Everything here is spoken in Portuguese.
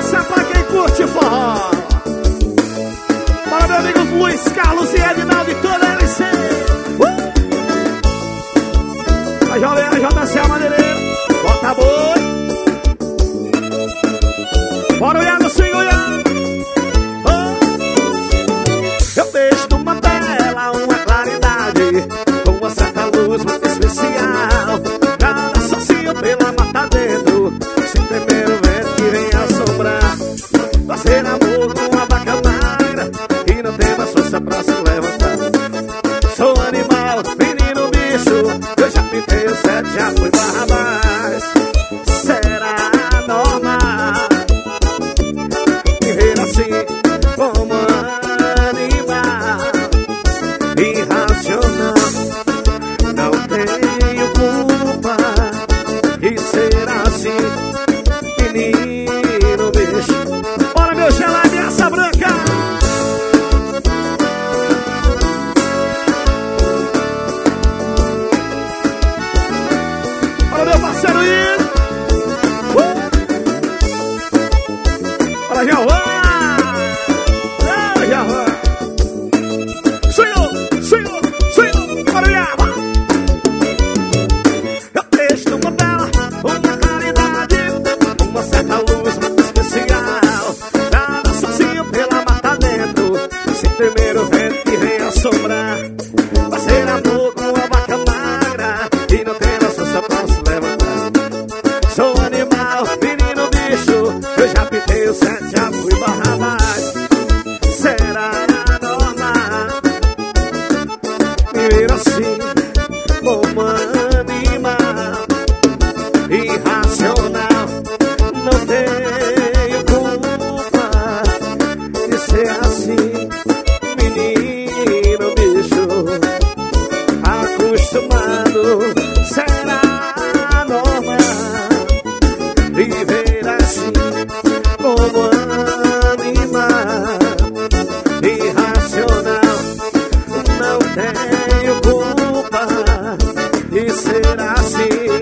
Essa é pra quem curte forró. Para meus amigos Luiz Carlos e Edinaldo e toda a LC. A jovem JC Madeireira. Bota boi. Bora olhar no swing, olhar. Eu vejo numa tela uma claridade, com uma certa luz muito especial. Cada sozinho pela mata dentro, sem temer o vento que vem assombrar. Fazer amor com uma vaca magra, que não tem mais força pra se levantar. Sou animal, menino, bicho, eu já pintei o sete, já fui Barrabás. Será normal viver assim como animal irracional? Não tenho culpa e ser assim, menino, bicho. Bora, meu gelado e essa branca. Bora, meu parceiro Ido. Bora, Javan. Javan. Senhor, senhor, senhor. Bora, Javan. Eu deixo numa tela uma claridade, uma certa luz muito especial. Nada sozinho pela mata dentro, sem temer o vento que vem assombrar. Fazer amor com uma vaca magra, e não tem mais força pra se levantar. Sou animal, menino, bicho, eu já pintei o sete, já fui Barrabás. Será normal viver assim como animal irracional? Não tenho culpa de ser assim, menino, bicho, acostumado. Será normal viver assim como animal irracional? Não tenho culpa de ser assim,